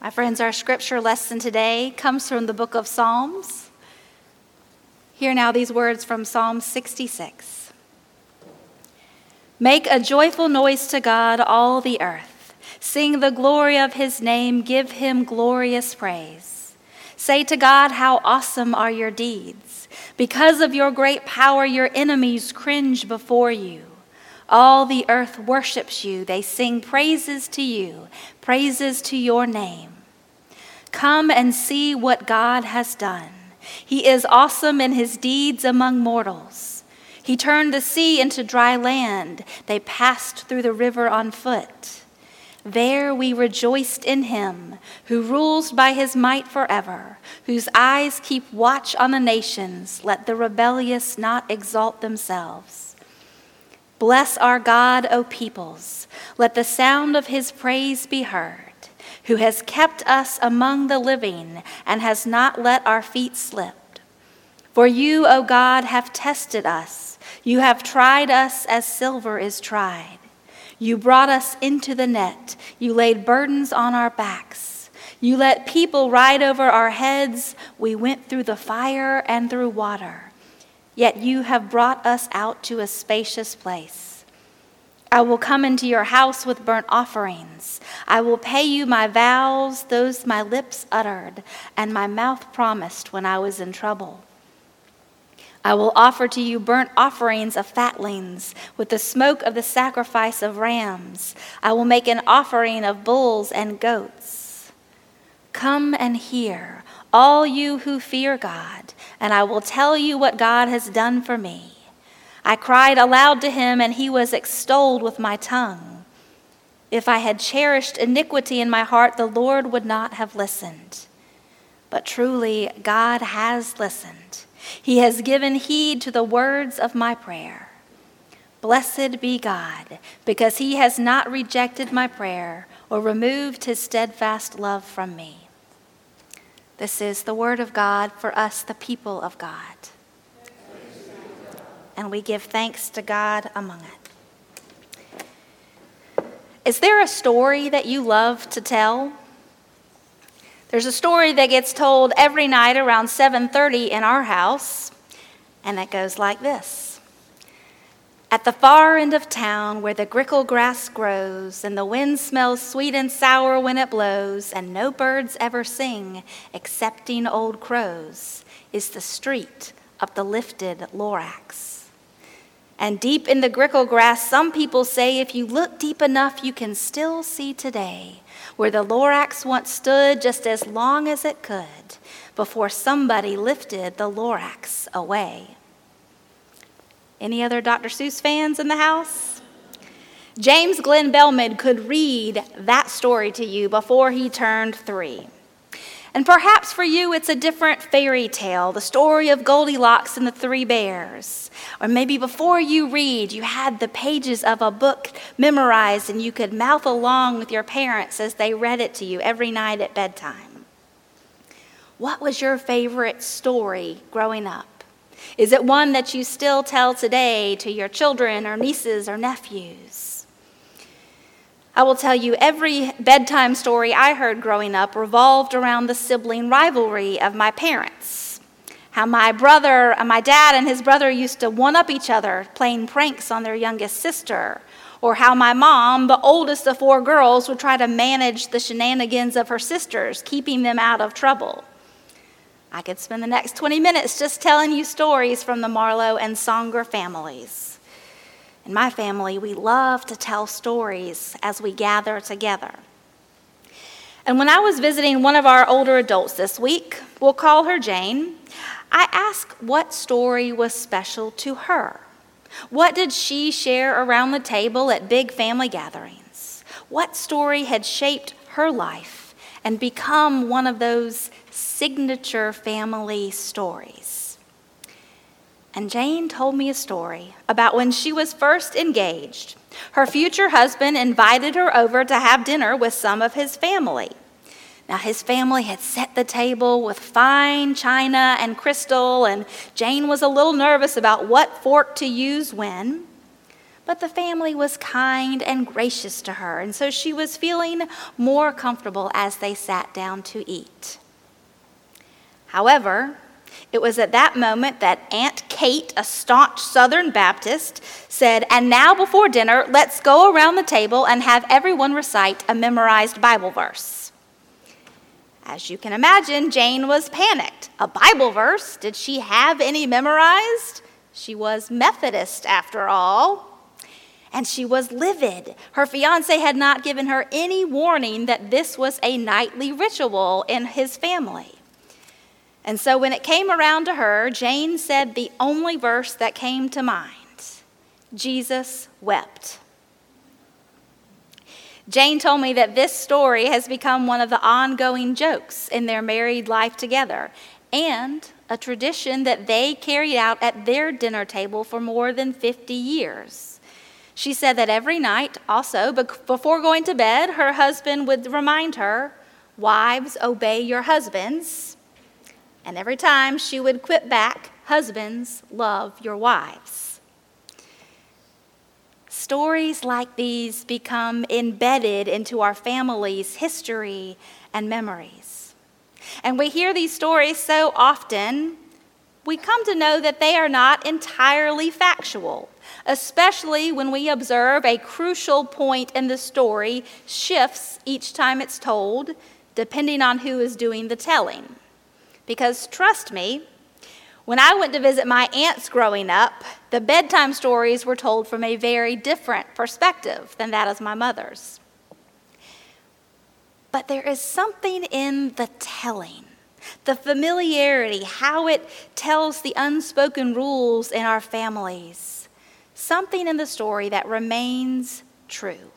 My friends, our scripture lesson today comes from the book of Psalms. Hear now these words from Psalm 66. Make a joyful noise to God, all the earth. Sing the glory of his name, give him glorious praise. Say to God, how awesome are your deeds. Because of your great power, your enemies cringe before you. All the earth worships you. They sing praises to you, praises to your name. Come and see what God has done. He is awesome in his deeds among mortals. He turned the sea into dry land. They passed through the river on foot. There we rejoiced in him, who rules by his might forever, whose eyes keep watch on the nations. Let the rebellious not exalt themselves. Bless our God, O peoples. Let the sound of his praise be heard, who has kept us among the living and has not let our feet slip. For you, O God, have tested us. You have tried us as silver is tried. You brought us into the net. You laid burdens on our backs. You let people ride over our heads. We went through the fire and through water. Yet you have brought us out to a spacious place. I will come into your house with burnt offerings. I will pay you my vows, those my lips uttered, and my mouth promised when I was in trouble. I will offer to you burnt offerings of fatlings with the smoke of the sacrifice of rams. I will make an offering of bulls and goats. Come and hear, all you who fear God, and I will tell you what God has done for me. I cried aloud to him, and he was extolled with my tongue. If I had cherished iniquity in my heart, the Lord would not have listened. But truly, God has listened. He has given heed to the words of my prayer. Blessed be God, because he has not rejected my prayer or removed his steadfast love from me. This is the word of God for us, the people of God. And we give thanks to God among it. Is there a story that you love to tell? There's a story that gets told every night around 7:30 in our house, and it goes like this. At the far end of town where the grickle grass grows and the wind smells sweet and sour when it blows and no birds ever sing excepting old crows is the street of the lifted Lorax. And deep in the grickle grass, some people say if you look deep enough, you can still see today where the Lorax once stood just as long as it could before somebody lifted the Lorax away. Any other Dr. Seuss fans in the house? James Glenn Bellman could read that story to you before he turned 3. And perhaps for you it's a different fairy tale, the story of Goldilocks and the 3 bears. Or maybe before you read, you had the pages of a book memorized and you could mouth along with your parents as they read it to you every night at bedtime. What was your favorite story growing up? Is it one that you still tell today to your children or nieces or nephews? I will tell you, every bedtime story I heard growing up revolved around the sibling rivalry of my parents. How my dad and his brother used to one-up each other, playing pranks on their youngest sister. Or how my mom, the oldest of 4 girls, would try to manage the shenanigans of her sisters, keeping them out of trouble. I could spend the next 20 minutes just telling you stories from the Marlowe and Songer families. In my family, we love to tell stories as we gather together. And when I was visiting one of our older adults this week, we'll call her Jane, I asked what story was special to her. What did she share around the table at big family gatherings? What story had shaped her life and become one of those signature family stories? And Jane told me a story about when she was first engaged. Her future husband invited her over to have dinner with some of his family. Now, his family had set the table with fine china and crystal, and Jane was a little nervous about what fork to use when. But the family was kind and gracious to her, and so she was feeling more comfortable as they sat down to eat. However, it was at that moment that Aunt Kate, a staunch Southern Baptist, said, "And now before dinner, let's go around the table and have everyone recite a memorized Bible verse." As you can imagine, Jane was panicked. A Bible verse? Did she have any memorized? She was Methodist, after all. And she was livid. Her fiancé had not given her any warning that this was a nightly ritual in his family. And so when it came around to her, Jane said the only verse that came to mind: Jesus wept. Jane told me that this story has become one of the ongoing jokes in their married life together, and a tradition that they carried out at their dinner table for more than 50 years. She said that every night, also, before going to bed, her husband would remind her, "Wives, obey your husbands." And every time she would quip back, "Husbands, love your wives." Stories like these become embedded into our family's history and memories. And we hear these stories so often, we come to know that they are not entirely factual, especially when we observe a crucial point in the story shifts each time it's told, depending on who is doing the telling. Because trust me, when I went to visit my aunts growing up, the bedtime stories were told from a very different perspective than that of my mother's. But there is something in the telling, the familiarity, how it tells the unspoken rules in our families, something in the story that remains true.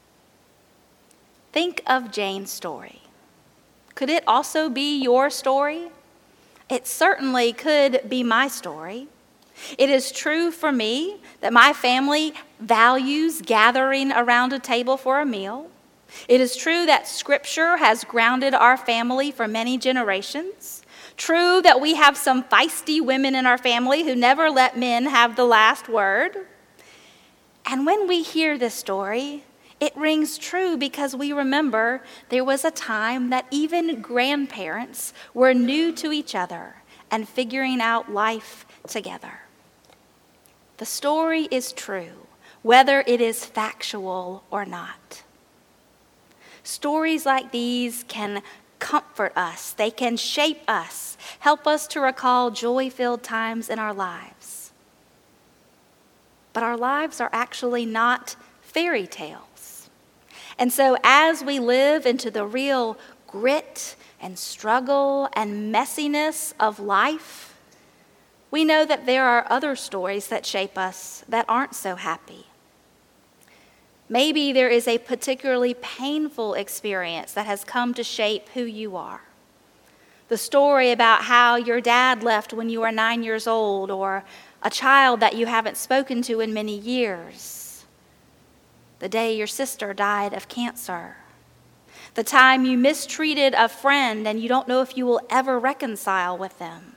Think of Jane's story. Could it also be your story? It certainly could be my story. It is true for me that my family values gathering around a table for a meal. It is true that Scripture has grounded our family for many generations. True that we have some feisty women in our family who never let men have the last word. And when we hear this story, it rings true because we remember there was a time that even grandparents were new to each other and figuring out life together. The story is true, whether it is factual or not. Stories like these can comfort us, they can shape us, help us to recall joy-filled times in our lives. But our lives are actually not fairy tales. And so as we live into the real grit and struggle and messiness of life, we know that there are other stories that shape us that aren't so happy. Maybe there is a particularly painful experience that has come to shape who you are. The story about how your dad left when you were 9 years old, or a child that you haven't spoken to in many years. The day your sister died of cancer. The time you mistreated a friend and you don't know if you will ever reconcile with them.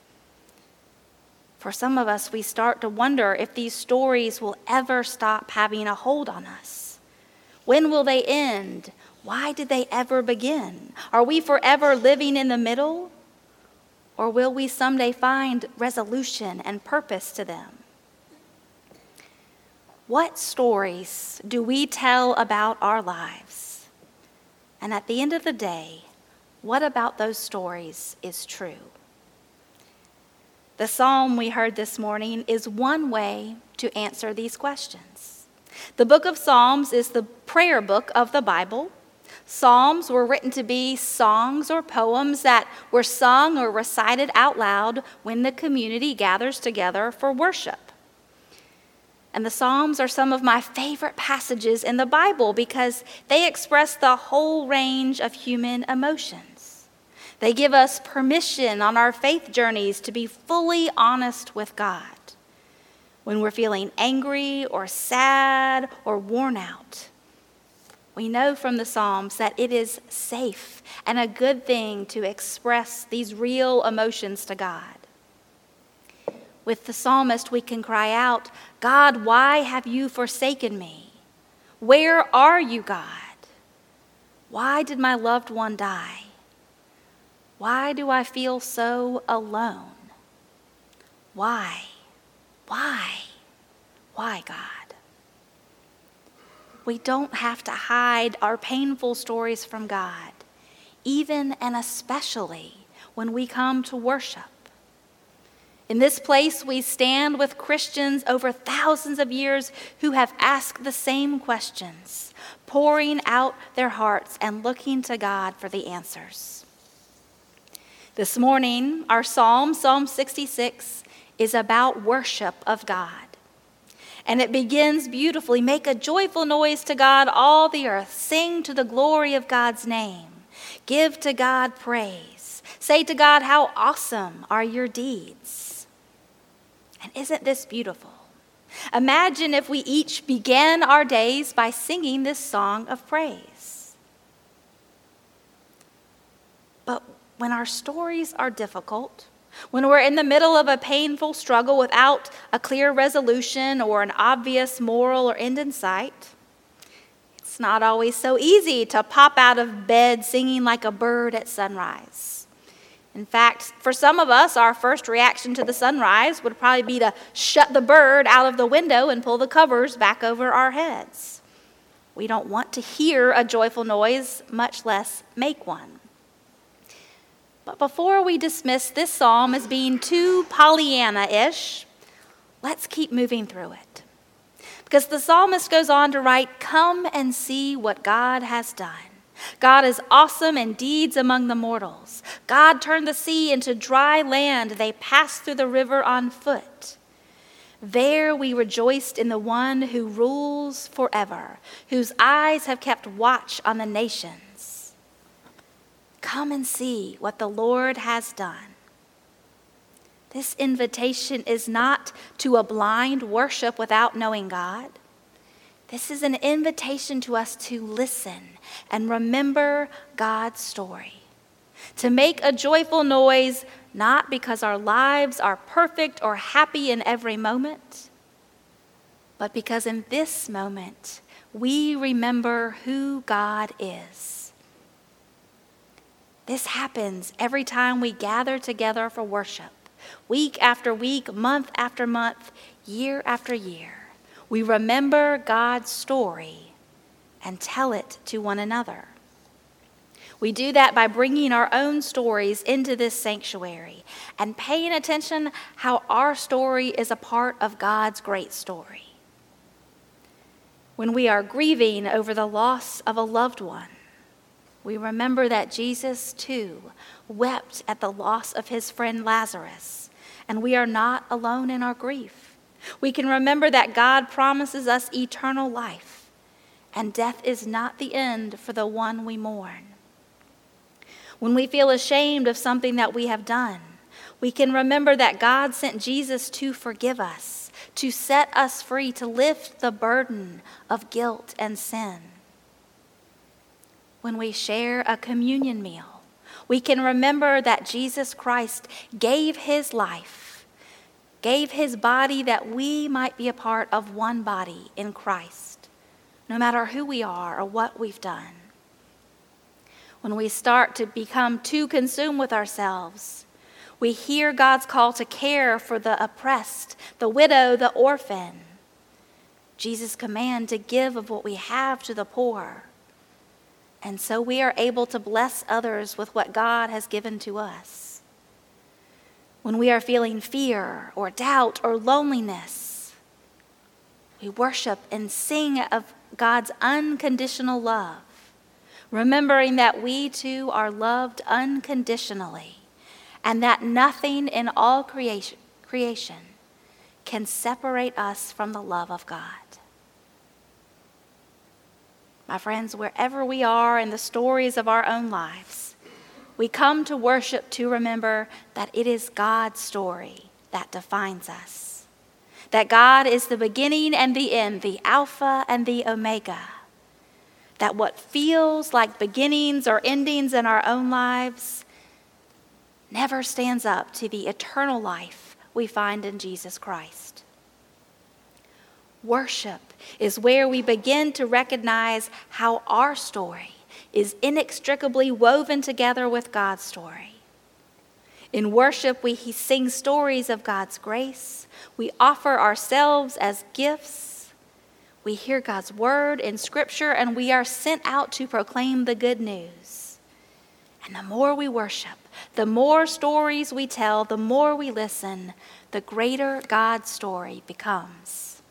For some of us, we start to wonder if these stories will ever stop having a hold on us. When will they end? Why did they ever begin? Are we forever living in the middle? Or will we someday find resolution and purpose to them? What stories do we tell about our lives? And at the end of the day, what about those stories is true? The psalm we heard this morning is one way to answer these questions. The book of Psalms is the prayer book of the Bible. Psalms were written to be songs or poems that were sung or recited out loud when the community gathers together for worship. And the Psalms are some of my favorite passages in the Bible because they express the whole range of human emotions. They give us permission on our faith journeys to be fully honest with God. When we're feeling angry or sad or worn out, we know from the Psalms that it is safe and a good thing to express these real emotions to God. With the psalmist, we can cry out, God, why have you forsaken me? Where are you, God? Why did my loved one die? Why do I feel so alone? Why? Why, God? We don't have to hide our painful stories from God, even and especially when we come to worship. In this place, we stand with Christians over thousands of years who have asked the same questions, pouring out their hearts and looking to God for the answers. This morning, our psalm, Psalm 66, is about worship of God. And it begins beautifully. Make a joyful noise to God, all the earth. Sing to the glory of God's name. Give to God praise. Say to God, how awesome are your deeds. And isn't this beautiful? Imagine if we each began our days by singing this song of praise. But when our stories are difficult, when we're in the middle of a painful struggle without a clear resolution or an obvious moral or end in sight, it's not always so easy to pop out of bed singing like a bird at sunrise. In fact, for some of us, our first reaction to the sunrise would probably be to shut the bird out of the window and pull the covers back over our heads. We don't want to hear a joyful noise, much less make one. But before we dismiss this psalm as being too Pollyanna-ish, let's keep moving through it. Because the psalmist goes on to write, come and see what God has done. God is awesome in deeds among the mortals. God turned the sea into dry land. They passed through the river on foot. There we rejoiced in the one who rules forever, whose eyes have kept watch on the nations. Come and see what the Lord has done. This invitation is not to a blind worship without knowing God. This is an invitation to us to listen and remember God's story. To make a joyful noise, not because our lives are perfect or happy in every moment, but because in this moment we remember who God is. This happens every time we gather together for worship, week after week, month after month, year after year. We remember God's story and tell it to one another. We do that by bringing our own stories into this sanctuary and paying attention how our story is a part of God's great story. When we are grieving over the loss of a loved one, we remember that Jesus, too, wept at the loss of his friend Lazarus, and we are not alone in our grief. We can remember that God promises us eternal life, and death is not the end for the one we mourn. When we feel ashamed of something that we have done, we can remember that God sent Jesus to forgive us, to set us free, to lift the burden of guilt and sin. When we share a communion meal, we can remember that Jesus Christ gave his life, gave his body that we might be a part of one body in Christ, no matter who we are or what we've done. When we start to become too consumed with ourselves, we hear God's call to care for the oppressed, the widow, the orphan. Jesus' command to give of what we have to the poor. And so we are able to bless others with what God has given to us. When we are feeling fear or doubt or loneliness, we worship and sing of God's unconditional love, remembering that we too are loved unconditionally and that nothing in all creation can separate us from the love of God. My friends, wherever we are in the stories of our own lives, we come to worship to remember that it is God's story that defines us. That God is the beginning and the end, the Alpha and the Omega. That what feels like beginnings or endings in our own lives never stands up to the eternal life we find in Jesus Christ. Worship is where we begin to recognize how our story is inextricably woven together with God's story. In worship, we sing stories of God's grace. We offer ourselves as gifts. We hear God's word in Scripture, and we are sent out to proclaim the good news. And the more we worship, the more stories we tell, the more we listen, the greater God's story becomes.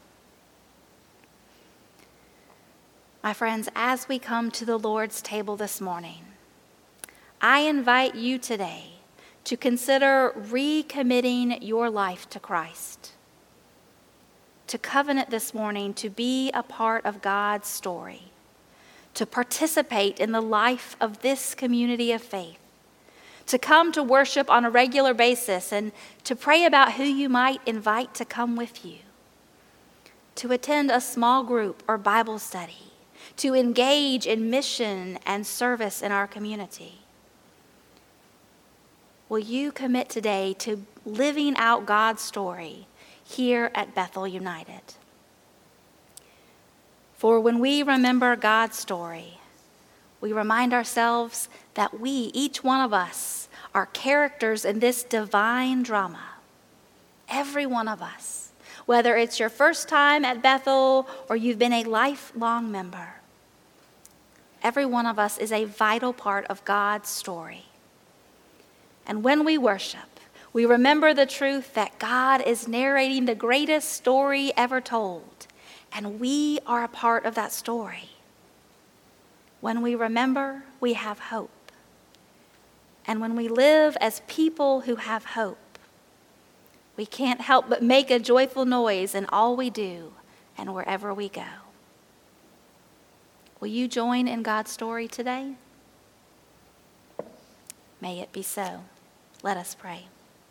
My friends, as we come to the Lord's table this morning, I invite you today to consider recommitting your life to Christ, to covenant this morning to be a part of God's story, to participate in the life of this community of faith, to come to worship on a regular basis and to pray about who you might invite to come with you, to attend a small group or Bible study, to engage in mission and service in our community. Will you commit today to living out God's story here at Bethel United? For when we remember God's story, we remind ourselves that we, each one of us, are characters in this divine drama. Every one of us, whether it's your first time at Bethel or you've been a lifelong member, every one of us is a vital part of God's story. And when we worship, we remember the truth that God is narrating the greatest story ever told, and we are a part of that story. When we remember, we have hope. And when we live as people who have hope, we can't help but make a joyful noise in all we do and wherever we go. Will you join in God's story today? May it be so. Let us pray.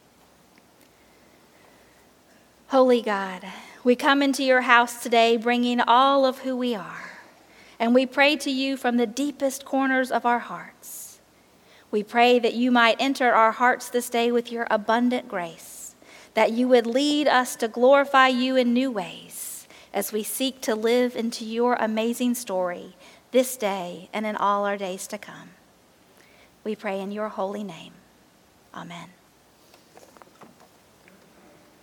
Holy God, we come into your house today bringing all of who we are, and we pray to you from the deepest corners of our hearts. We pray that you might enter our hearts this day with your abundant grace, that you would lead us to glorify you in new ways as we seek to live into your amazing story this day and in all our days to come. We pray in your holy name. Amen.